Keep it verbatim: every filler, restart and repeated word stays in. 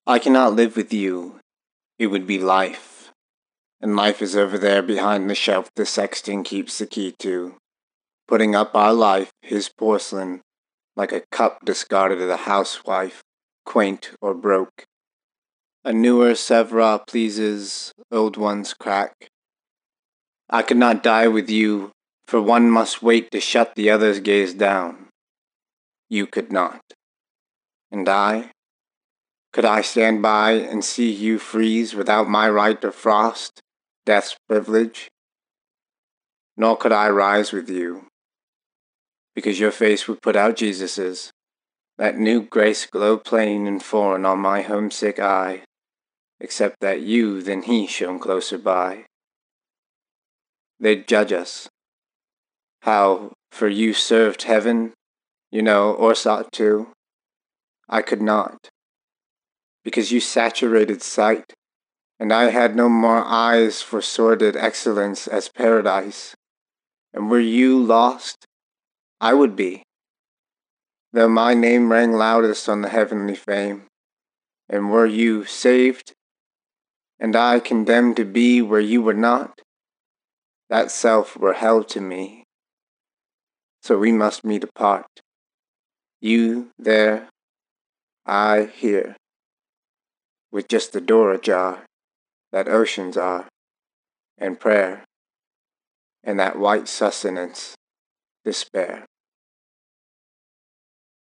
I cannot live with you. It would be life. And life is over there behind the shelf the sexton keeps the key to, putting up our life, his porcelain, like a cup discarded of the housewife, quaint or broke. A newer Sevres pleases, old ones crack. I could not die with you, for one must wait to shut the other's gaze down. You could not. And I? Could I stand by and see you freeze without my right to frost, death's privilege? Nor could I rise with you, because your face would put out Jesus's, that new grace glow plain and foreign on my homesick eye, except that you than he shone closer by. They'd judge us. How, for you served heaven, you know, or sought to. I could not, because you saturated sight, and I had no more eyes for sordid excellence as paradise. And were you lost, I would be, though my name rang loudest on the heavenly fame. And were you saved, and I condemned to be where you were not, that self were hell to me. So we must meet apart, you there, I here, with just the door ajar, that oceans are, and prayer, and that white sustenance, despair.